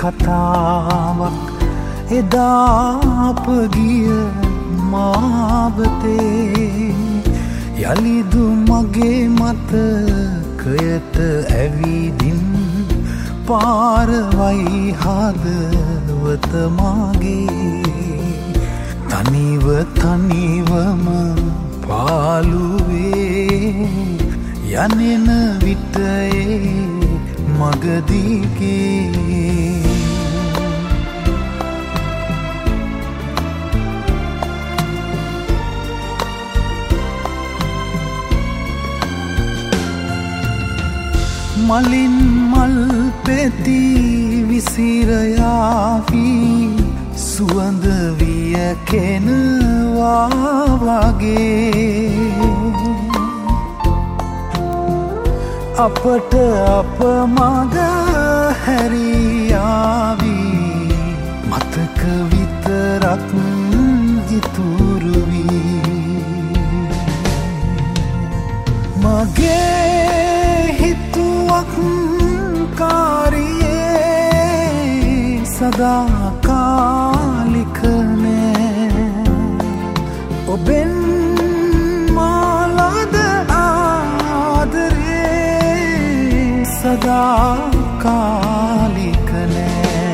කතාවක් එදා අප ගිය මාවතේ යලිදු මගේ මතකයට ඇවිදින් පාරවයි හදවත මාගේ තනිව තනිවම පාළුවේ යනෙන විටයේ මගදිගේ මලින් මල් පෙති විසිරයාවී සුවඳ විය කෙනවා වගේ අපට අප මග හැරියාවී මතක විතරක් ඉතුරු වී මගේ හිතුවක් කාරියේ සදාකාලික නෑ ඔබෙන් මාලද ආදරේ සදාකාලික නෑ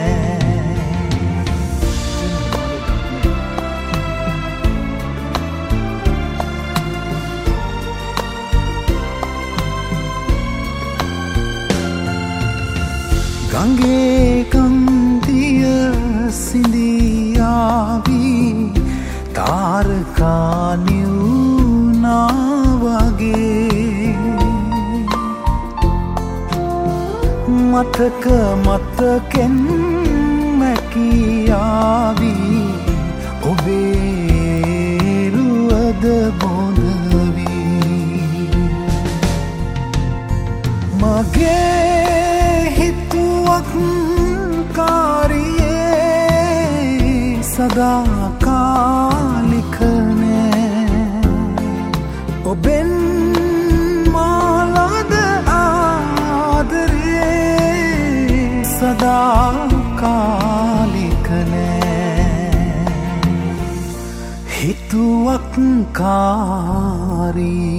ගංගේ කන්දිය සිඳියාවී තාරකා නිවුණා වගේ මතක මතකෙන් මැකියාවී ඔබේ රුවද බොඳ වී මගේ කාරියේ සදාකාලික නෑ ඔබෙන් මාලද ආදරේ සදාකාලික නෑ හිතුවක් කාරී